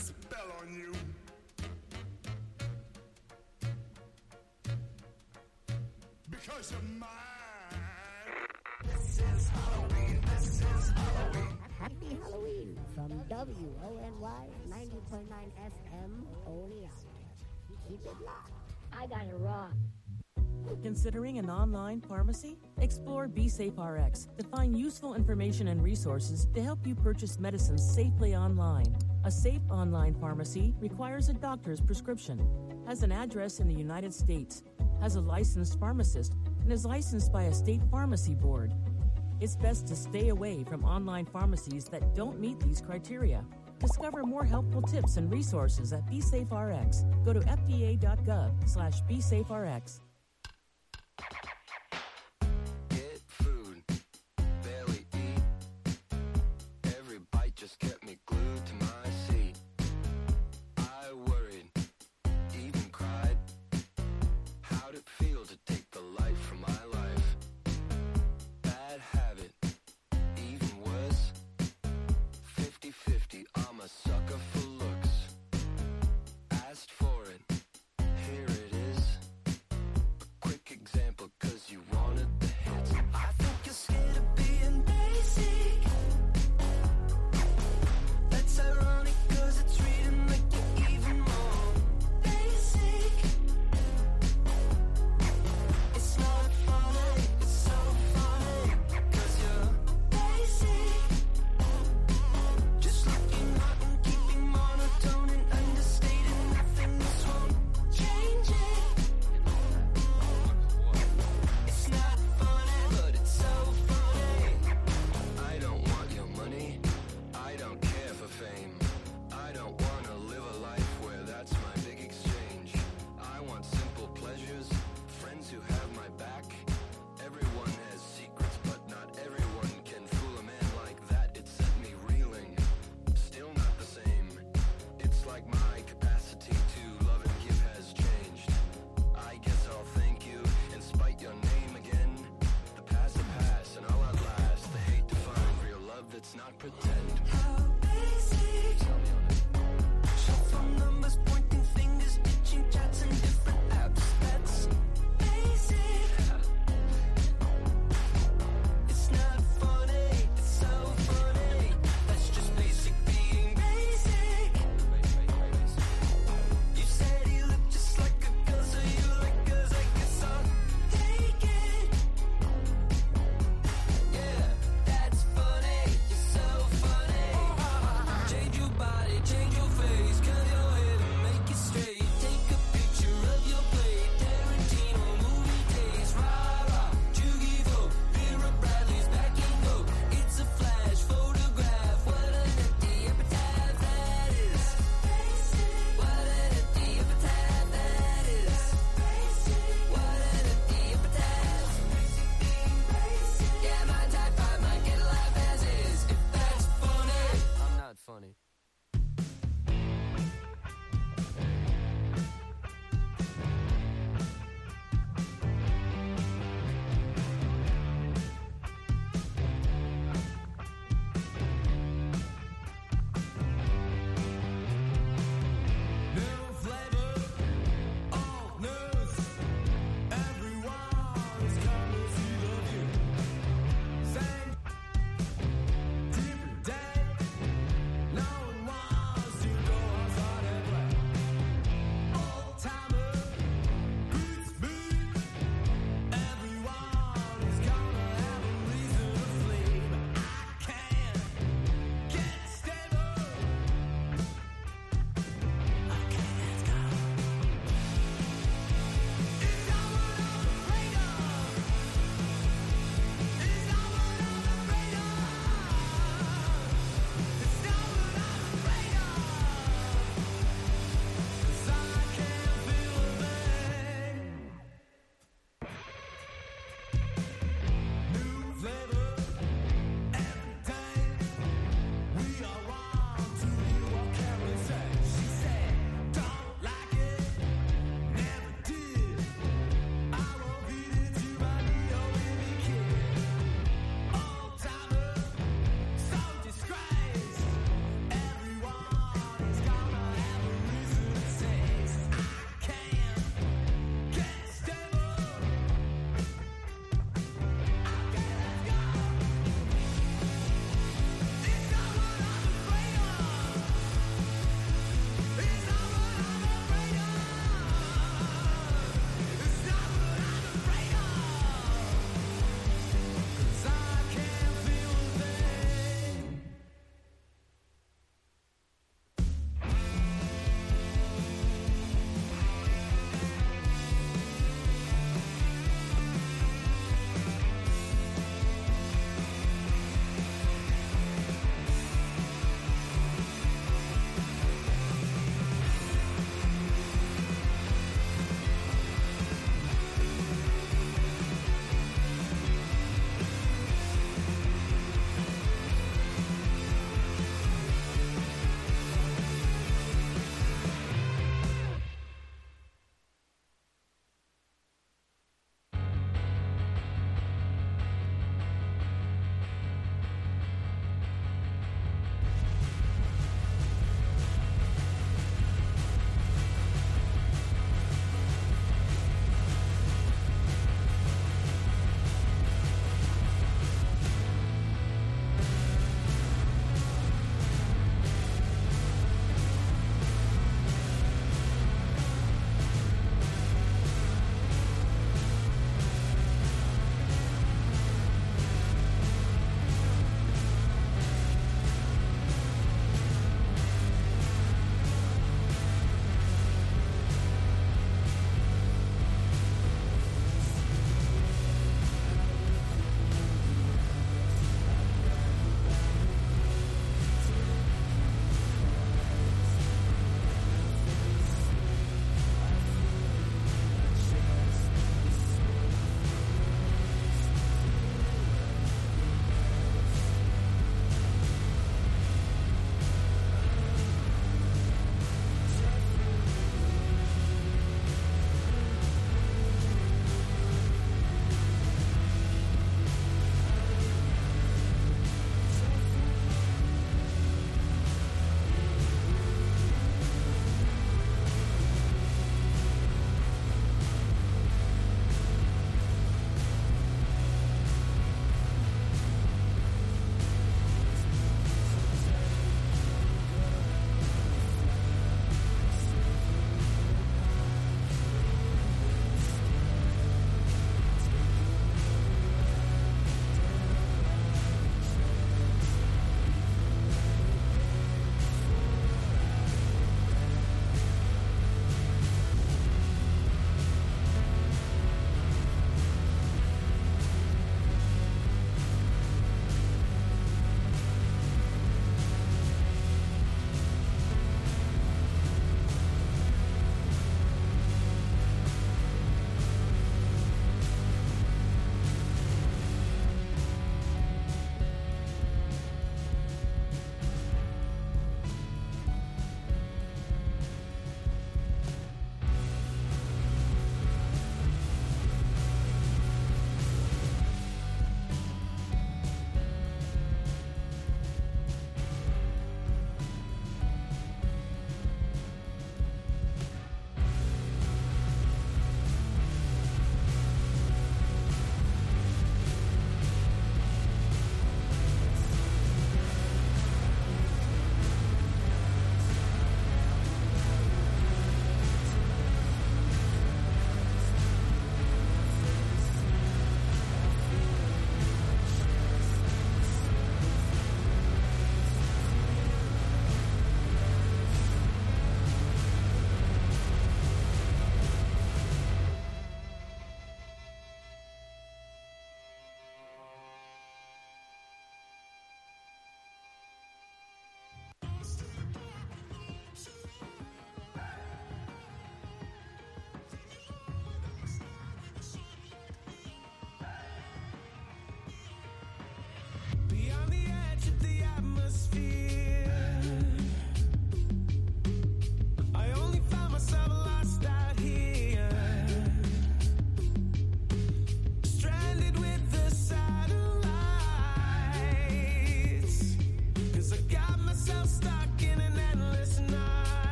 spell on you. Because you're mine. This is Halloween. This is Halloween. Happy Halloween from WONY 90.9 FM Oneonta. Keep it locked. I got it wrong. Considering an online pharmacy? Explore BeSafeRx to find useful information and resources to help you purchase medicines safely online. A safe online pharmacy requires a doctor's prescription, has an address in the United States, has a licensed pharmacist, and is licensed by a state pharmacy board. It's best to stay away from online pharmacies that don't meet these criteria. Discover more helpful tips and resources at BeSafeRx. Go to fda.gov/BeSafeRx. Get food, barely eat. Every bite just kept me glued to my seat. I worried, even cried. How'd it feel to take the life from my life? Bad habit, even worse. 50-50, I'm a sucker for looks. Asked for it, here it is.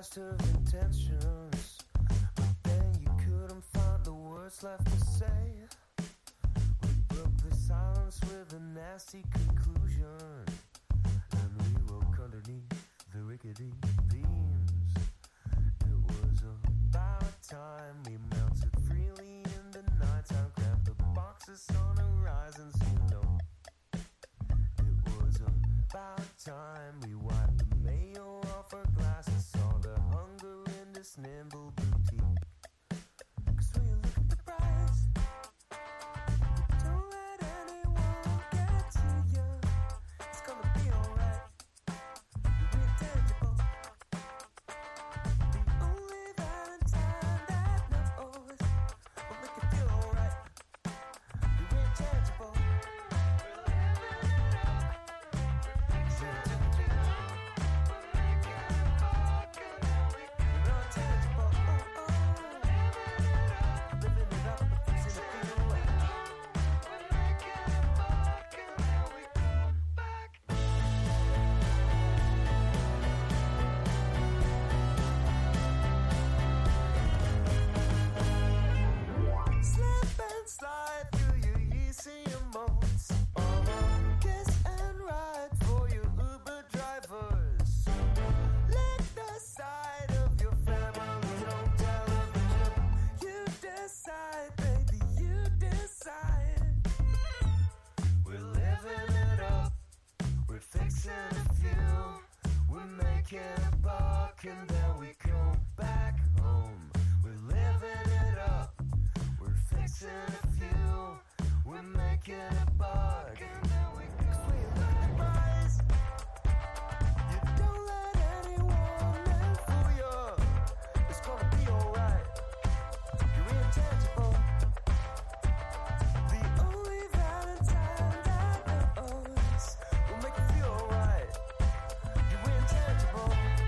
best of intentions, but then you couldn't find the words left to say. We broke the silence with a nasty conclusion, and we woke underneath the rickety beams. It was about time we melted freely in the nighttime, grabbed the boxes on horizons, you know. It was about time we wiped the mayo off our glasses, saw the hunger in this nimble boutique. 'Cause when you look at the price, don't let anyone get to you. It's gonna be alright. You're intangible. The only Valentine that knows will make you feel alright. You're intangible. Slip and slide through your easy emotes. Kiss and ride for your Uber drivers. Let the side of your family on television. You decide, baby, you decide. We're living it up. We're fixing a few. We're making a buck and then we go back home. We're living it up. We're fixing a few. We're making a buck and then we go. 'Cause when you look at the price, you don't let anyone in for you. It's gonna be alright. You're intangible. The only Valentine that knows will make you feel alright. You're intangible.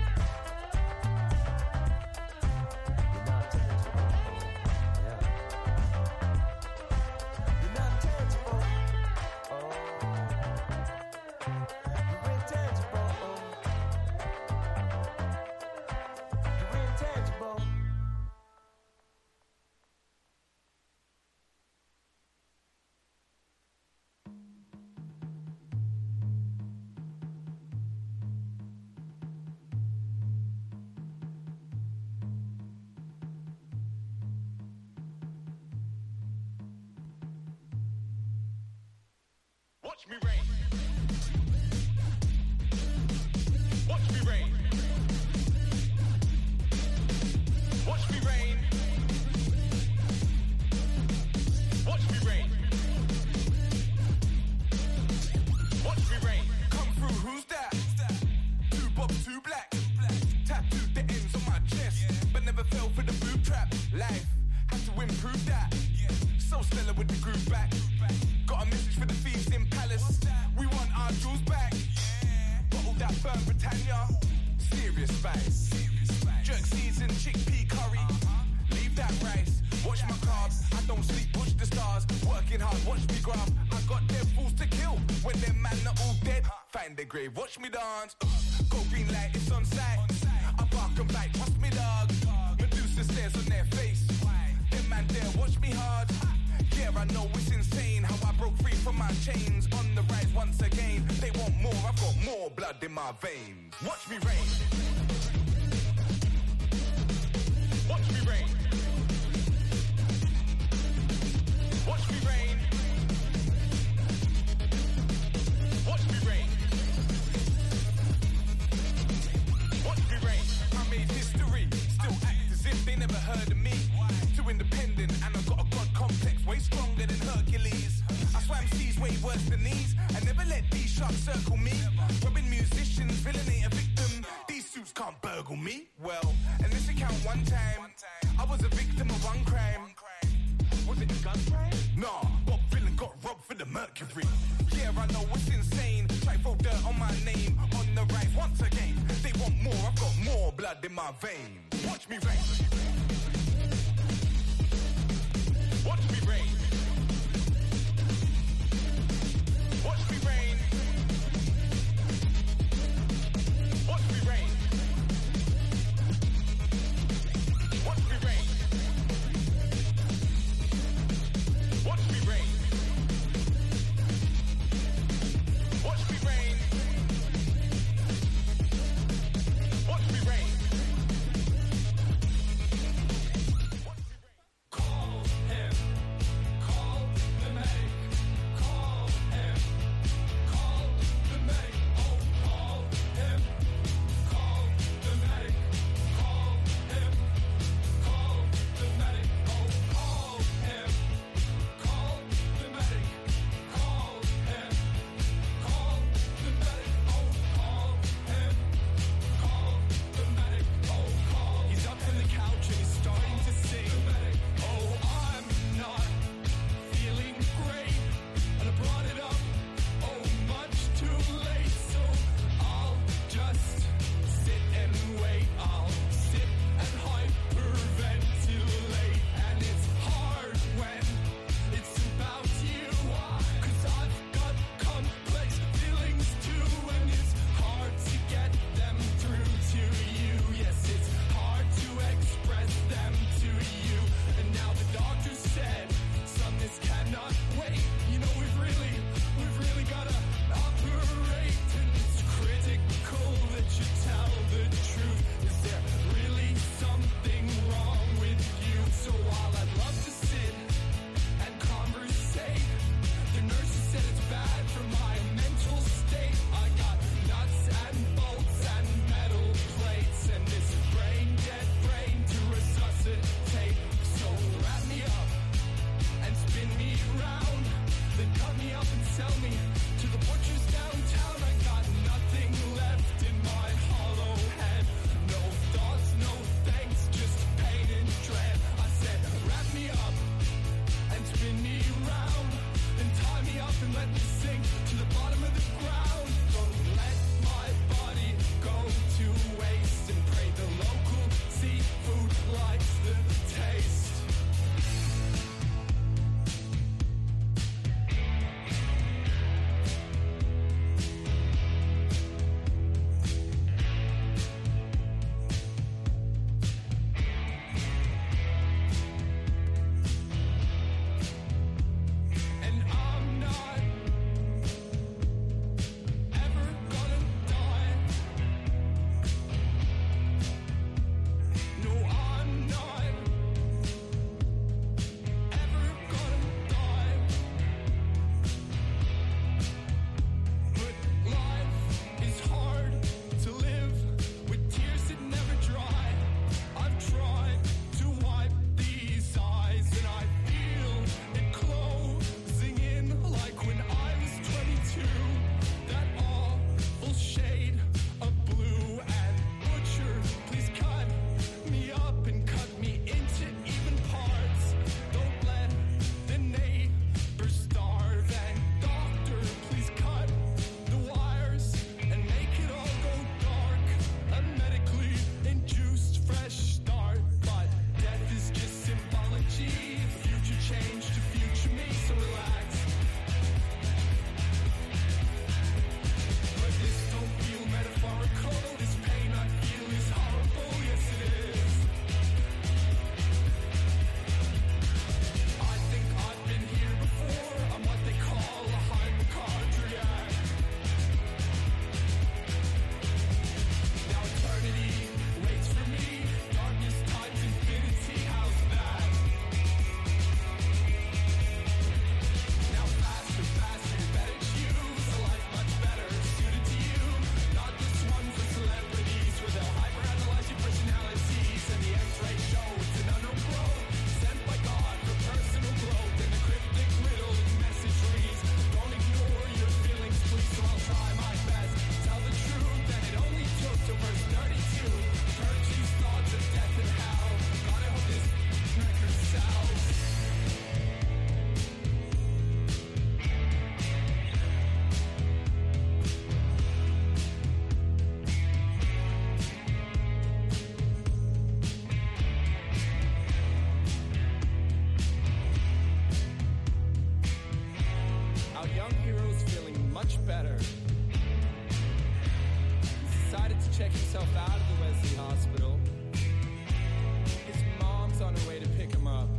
You're not tangible. Yeah. You're not tangible. Oh. You're intangible. You're intangible. Watch me rain. Watch me rain. Watch me rain. Watch me rain. Watch me rain. Come through, who's that? Two bob, two black. Tattooed the ends on my chest, but never fell for the boob trap. Life had to improve that. So stellar with the groove back. Got a message for the thieves in Palace. We want our jewels back. Bottle that burn Britannia. Serious spice. Jerk season, chickpea curry. Leave that rice. Watch my carbs. I don't sleep, watch the stars. Working hard, watch me graph. I got dead fools to kill. When them man are all dead, find their grave, watch me dance. Go green light, it's on sight. I bark and bite, trust me dog. Medusa stares on their face. Them man there, watch me hard. Yeah, I know it's insane how I broke free from my chains. On the rise once again. They want more, I've got more blood in my veins. Watch me rain. Watch me rain. Watch me rain. Watch me rain. Watch me rain. I made history, still act as if they never heard of me. Too independent and I got a god complex, way stronger than Hercules. I swam seas way worse than these. I never let these sharks circle me. Robbing musicians, villain ain't a victim. These suits can't burgle me. Well, and this account one time, I was a victim of one crime. Was it a gun crime? Nah, Bob Villain got robbed for the Mercury. Yeah, I know it's insane. Try throw dirt on my name. On the rise once again. They want more, I've got more blood in my veins. Watch me rain. Watch me rain. Watch me rain. Watch me rain. sell me to the butchers downtown. I got nothing left in my hollow head. No thoughts, no thanks, just pain and dread. I said, wrap me up and spin me around and tie me up and let me sink to the bottom of the ground. Don't let my body go to waste and pray the local seafood likes the taste. And I'm not ever gonna die. No, I'm not ever gonna die. But life is hard to live with tears that never dry. I've tried to wipe these eyes and I feel it closing in like when I was 22. That awful shade of blue. And butcher, please cut me up and cut me into even parts. Don't let the neighbors starve. And doctor, please cut the wires and make it all go dark. A medically induced fresh start. But death is just symbology. Future change to future me, so relax. But this don't feel metaphorical. This pain I feel is horrible. Yes, it is. I think I've been here before. I'm what they call a hypochondriac. Now eternity waits for me. Darkness times infinity. How's that? Now faster, faster, better choose a life much better suited to you. Not this one for celebrities where they'll hyperanalyze your personalities and the X-ray show it's an unknown growth sent by God for personal growth. And the cryptic riddle message reads, don't ignore your feelings, please. So I'll try my best. Tell the truth, and it only took to verse 32. Purge these thoughts of death and hell. God, I hope this record sells. Our young hero's feeling much better. He's decided to check himself out of the Wesley Hospital. His mom's on her way to pick him up.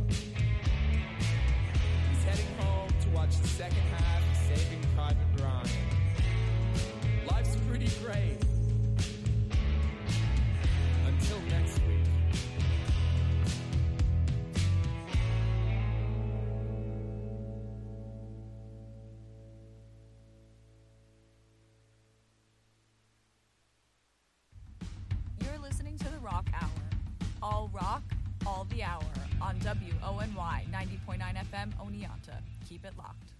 He's heading home to watch the second half of Saving Private Ryan. Life's pretty great. Until next week. You're listening to the Rock Hour. All rock, all the hour on WONY 90.9 FM Oneonta. Keep it locked.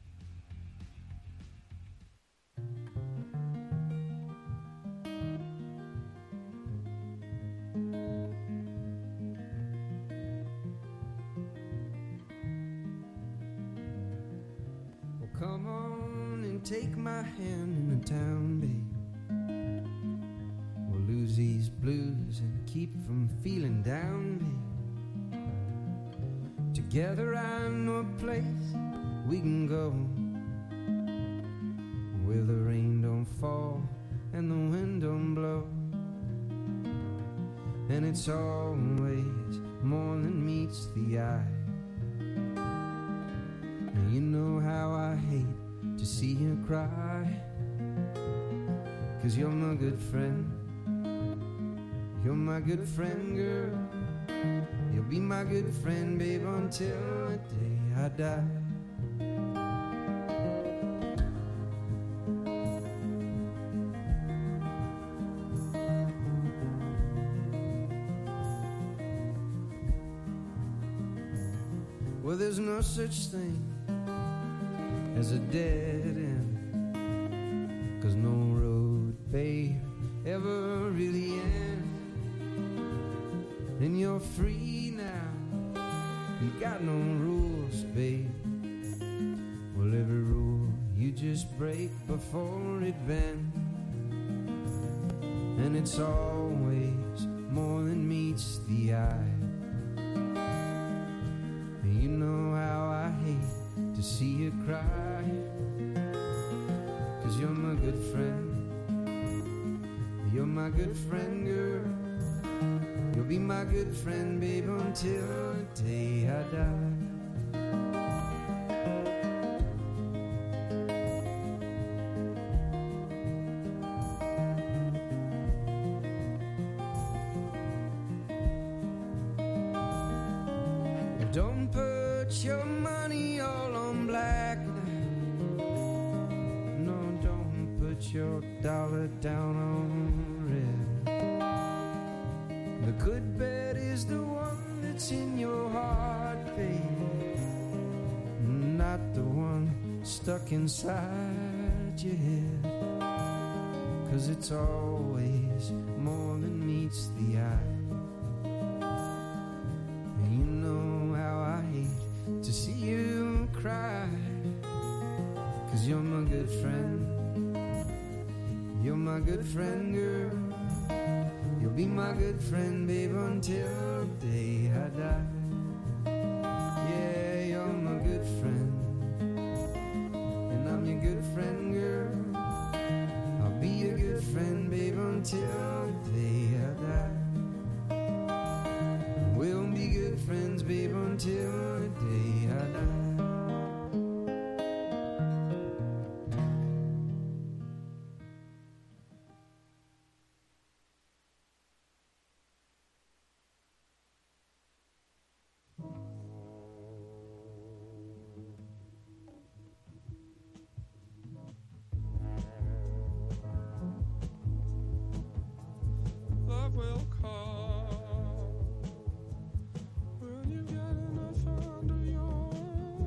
Well, come on and take my hand in the town, babe. We'll lose these blues and keep from feeling down, babe. Together I know a place we can go where the rain don't fall and the wind don't blow. And it's always more than meets the eye. And you know how I hate to see you cry, 'cause you're my good friend. You're my good friend, girl. You'll be my good friend, babe, until the day I die. Well, there's no such thing as a dead end. 'Cause no road, babe, ever really ends. And you're free now, you got no rules, babe. Well, every rule you just break before it bends. And it's always more than meets the eye. And you know how I hate to see you cry. 'Cause you're my good friend. You're my good friend, girl. You'll be my good friend, babe, until the day I die. Don't put your money all on black. No, don't put your dollar down on red. The good bet is the one that's in your heart, babe, not the one stuck inside your head. 'Cause it's always more than meets the eye. And you know how I hate to see you cry. 'Cause you're my good friend. You're my good friend, girl. You'll be my good friend, babe, until the day I die. Yeah, you're my good friend. And I'm your good friend, girl. I'll be your good friend, babe, until the day I die. We'll be good friends, babe, until the day I die. Love will come when you've got enough under your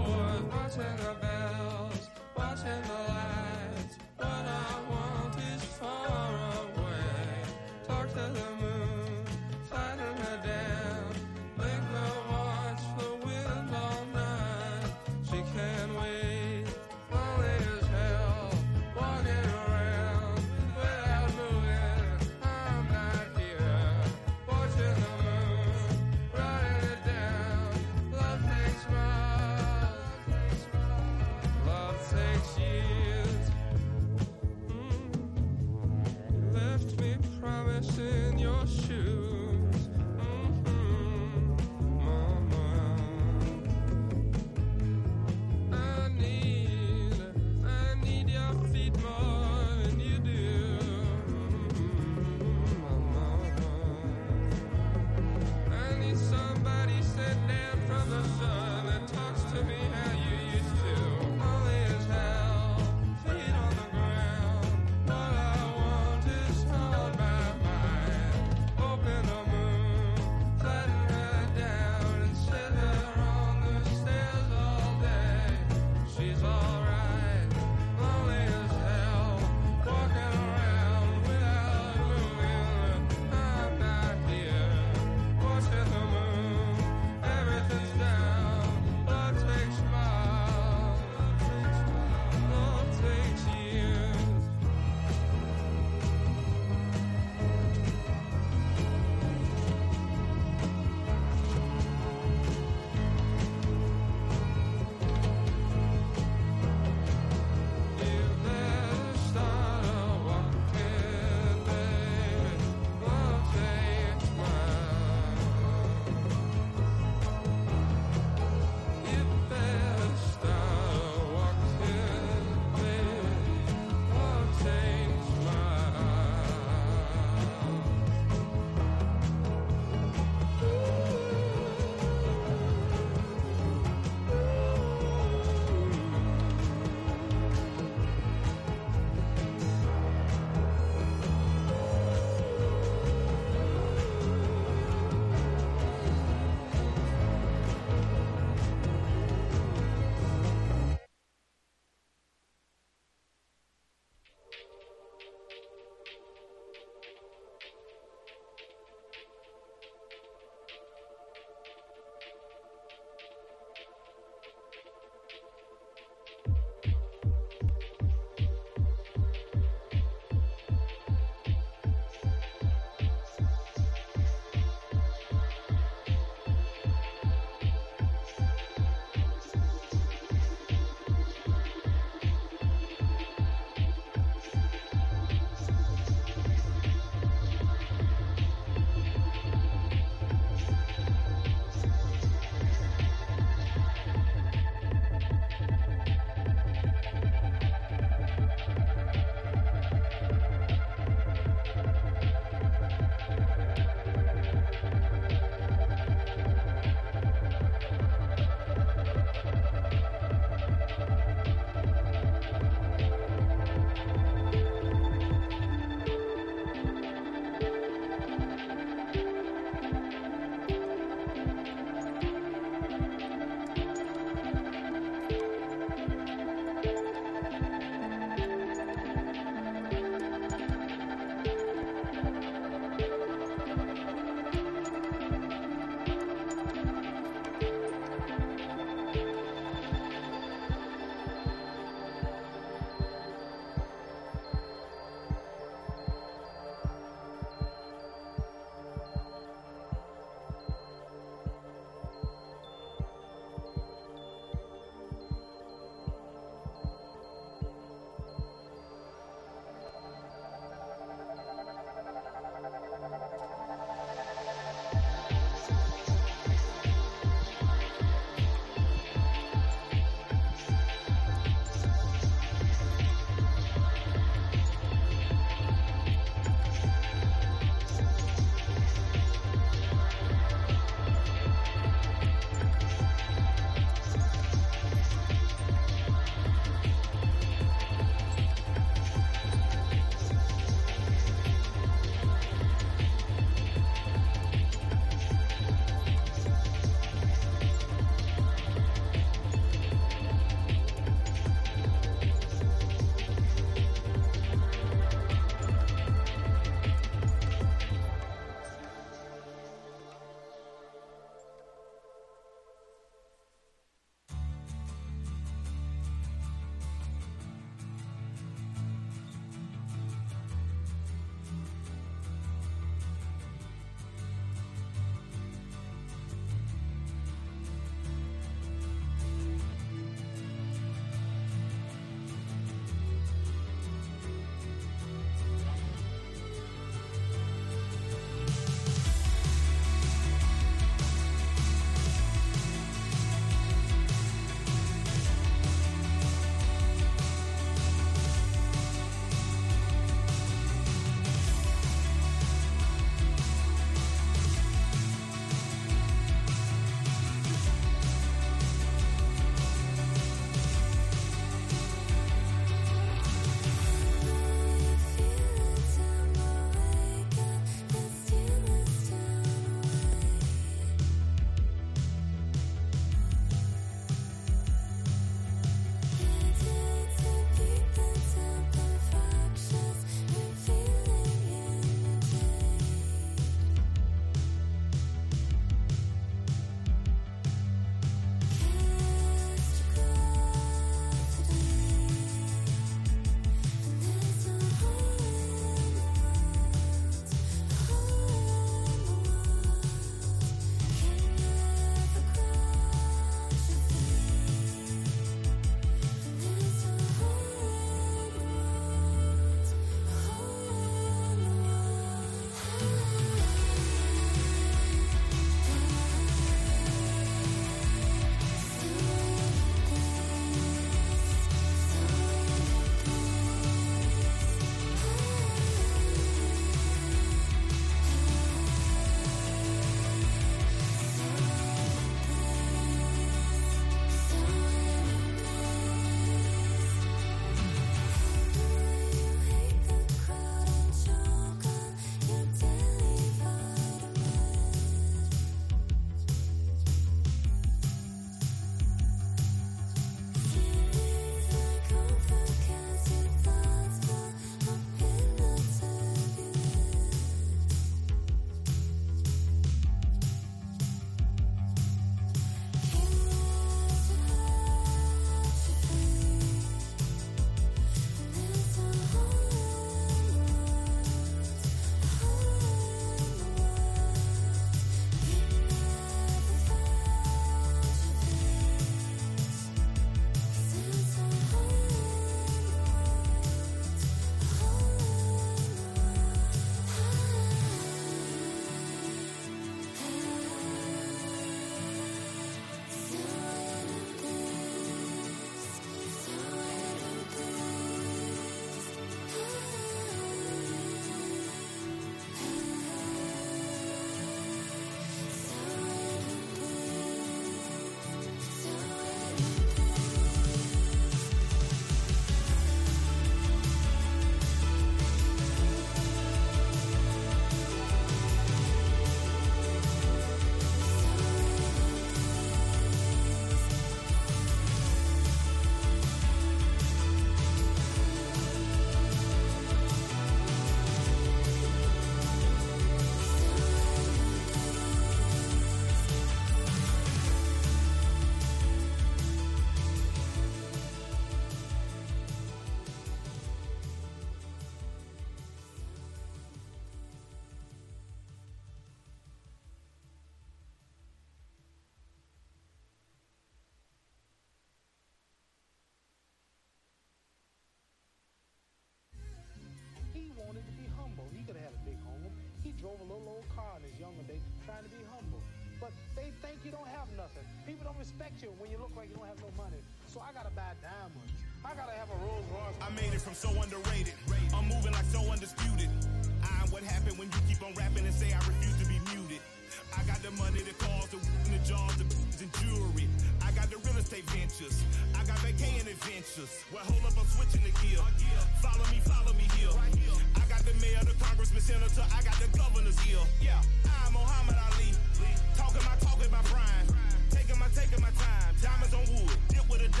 respect you when you look like you don't have no money. So I gotta buy diamonds. I gotta have a Rolls Royce. I made it from so underrated. I'm moving like so undisputed. I'm what happened when you keep on rapping and say I refuse to be muted. I got the money that calls the jobs, the and jewelry. I got the real estate ventures. I got vacation adventures. Well, hold up, I'm switching the gear. Follow me here. I got the mayor, the congressman, senator. I got the governor's ear. Yeah, I'm Muhammad Ali. Talking my prime. Taking my time. Diamonds on wood. Dip with a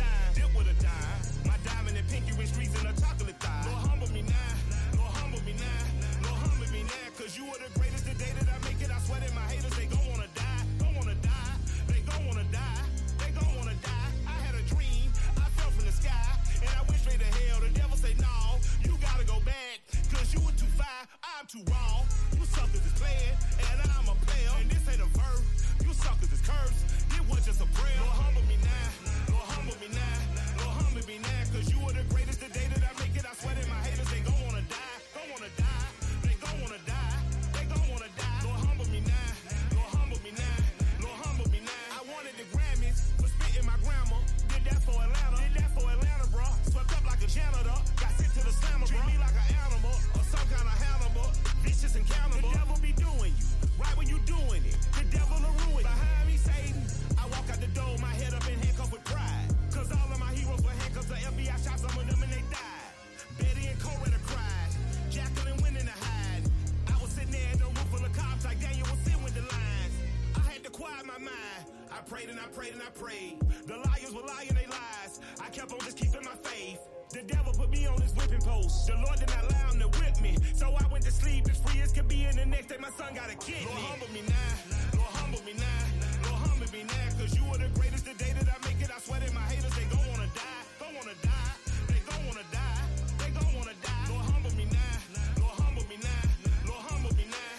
dime. My diamond and pinky ring streets in a chocolate thigh. Lord, humble me now. Lord, humble me now. Lord, humble me now. Cause you are the greatest. The day that I make it, I swear that my haters, they gon' wanna die. Gon' wanna die. They gon' wanna die. They gon' wanna die. I had a dream. I fell from the sky. And I went straight to hell. The devil say, no, you gotta go back. Cause you were too fine. I'm too raw. You suckers is playing. And I'm a player. And this ain't a verb. You suckers is cursed. It was just a prayer. Lord, humble me now. Lord, humble me now. Lord, humble me now. Cause you are the greatest. The day that I make it, I swear that my haters, they gon' wanna die. Gon' wanna die. They gon' wanna die. They gon' wanna die. Lord, humble me now. Lord, humble me now. Lord, humble me now. I wanted the Grammys for spitting my grammar. Did that for Atlanta, bro. Swept up like a janitor. Got sent to the slammer, bro. Treat me like an animal or some kind of Hannibal. Vicious and cannibal. The devil be doing you right when you doing it. The devil will ruin you. Behind me, Satan. I walk out the door, my head up and handcuffed with pride. Cause all of my heroes were handcuffed to FBI shot some of them and they died. Betty and Coretta cried. Jacqueline went in the hide. I was sitting there in the room full of cops like Daniel was sitting with the lines. I had to quiet my mind. I prayed and I prayed and I prayed. The liars were lying they lies. I kept on just keeping my faith. The devil put me on his whipping post. The Lord did not allow him to whip me. So I went to sleep as free as could be, and the next day my son got a kidney. Lord, humble me now. Lord, humble me now. Lord, humble me now. Cause you are the greatest. The day that I make it, I swear that my haters, they gon' wanna die. Gon' wanna die. They gon' wanna die. They gon' wanna die. Lord, humble me now. Lord, humble me now. Lord, humble me now.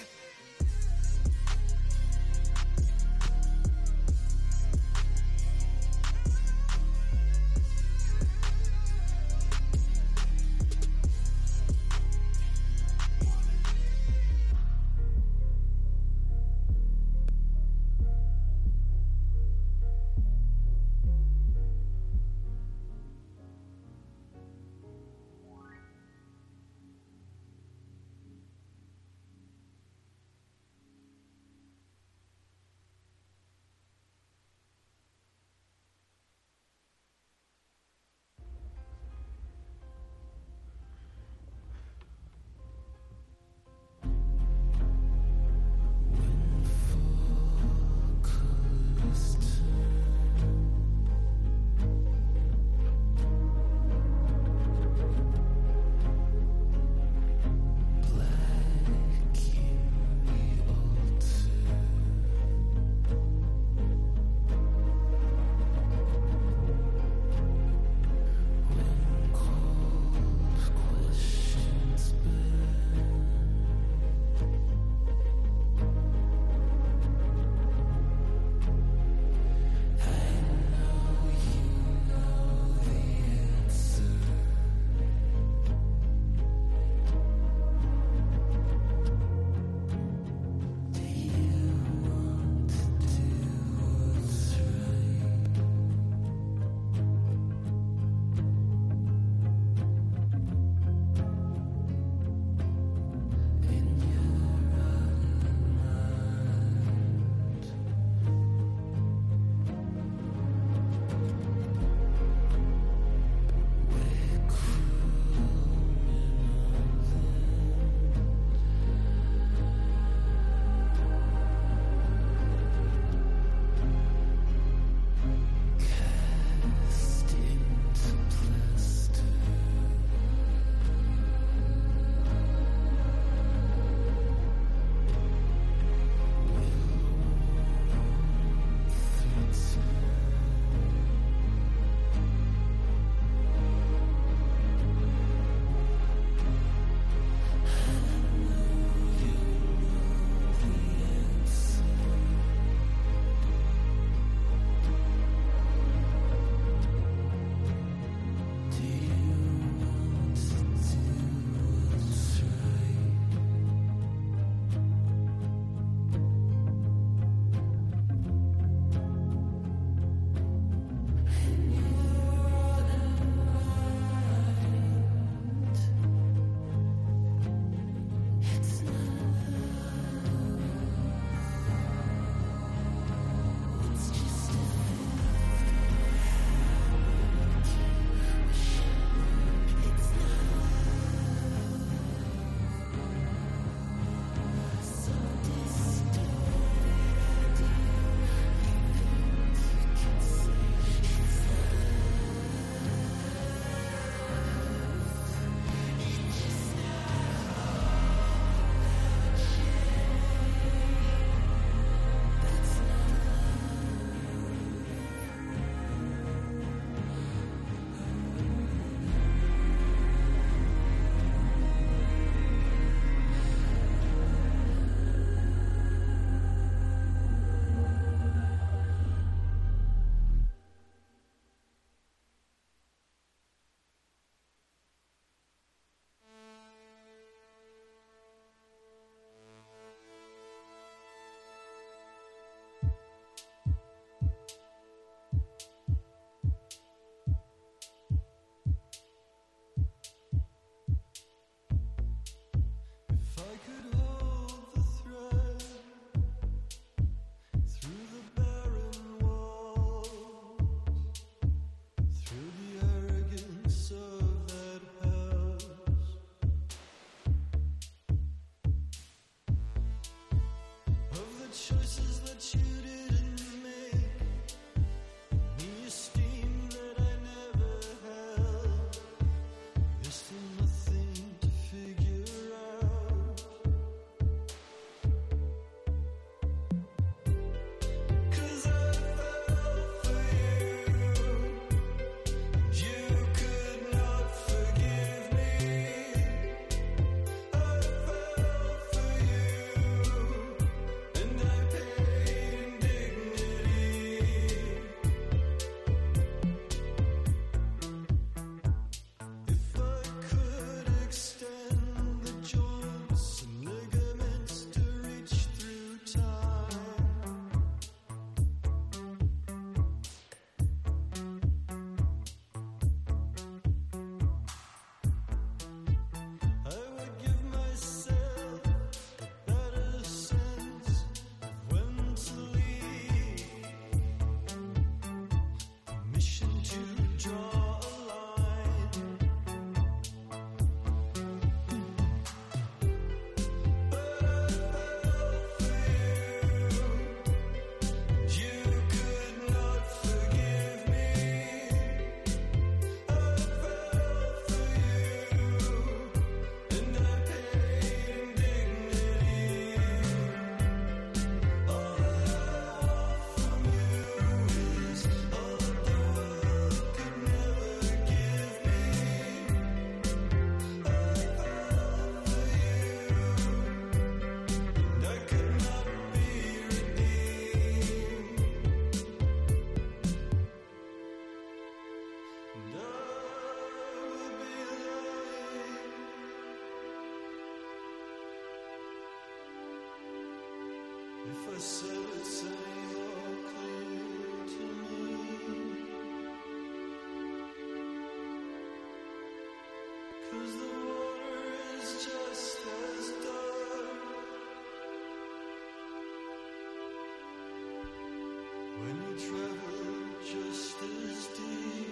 If I said it's any more clear to me, 'cause the water is just as dark when you travel just as deep.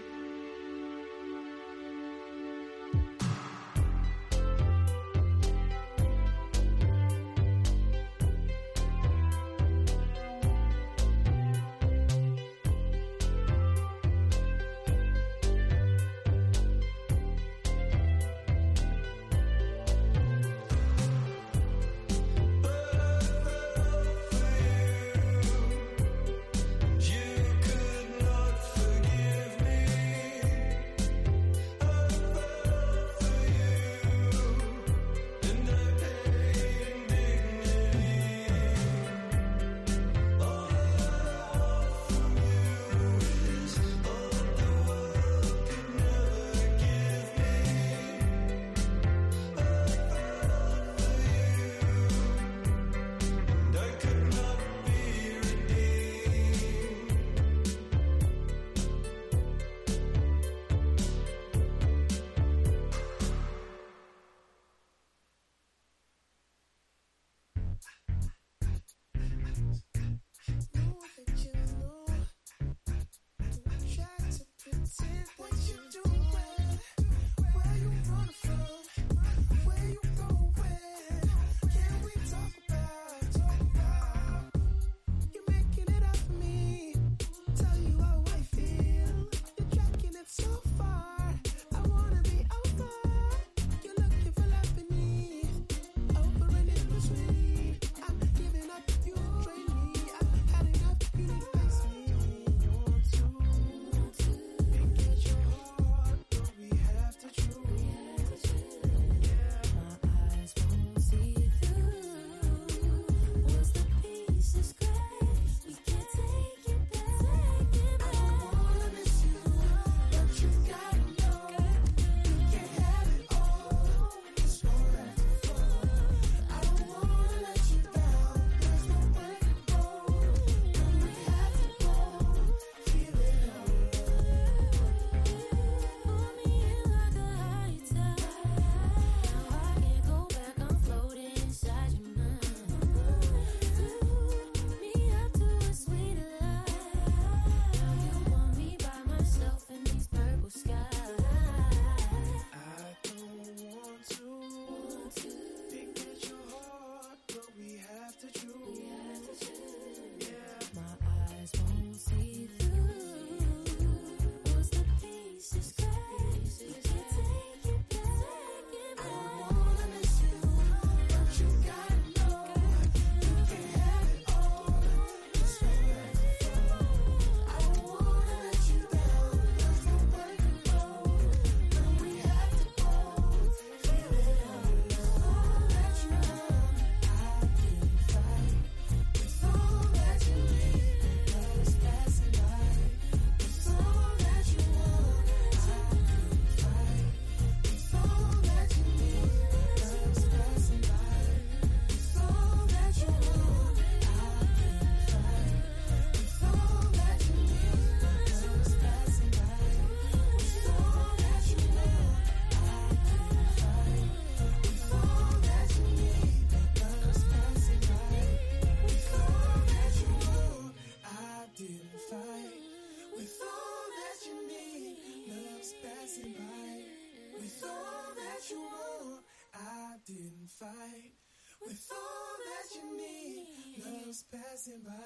fight with all that you need. Love's passing by.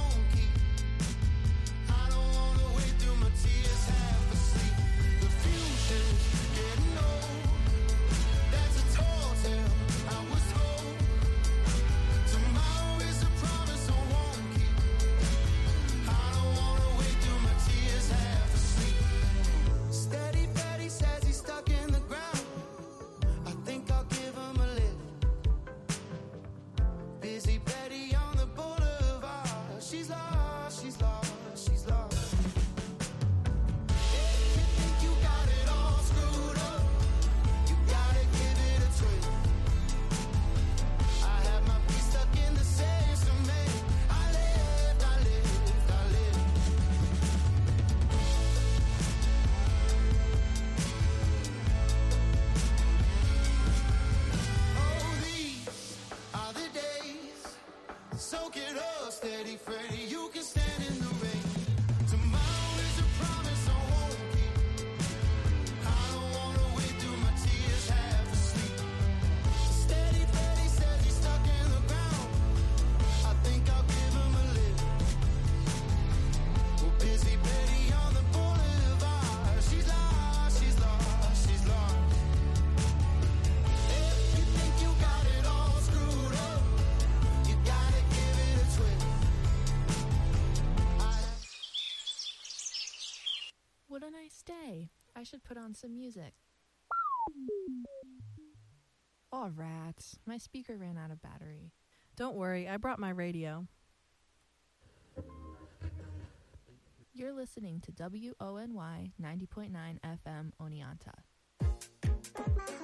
Tears half asleep. The future Soak it up, steady Freddy, you can stand in the rain. Tomorrow is a promise I won't keep. I don't wanna wait through my tears, half asleep. Steady Freddy says he's stuck in the ground. I think I'll give him a lift. Well, busy Betty on the boulevard. She's lost, she's lost, she's lost. If you think you got it all screwed up, you gotta give it a twist. What a nice day. I should put on some music. Oh, rats. My speaker ran out of battery. Don't worry, I brought my radio. You're listening to WONY 90.9 FM Oneonta.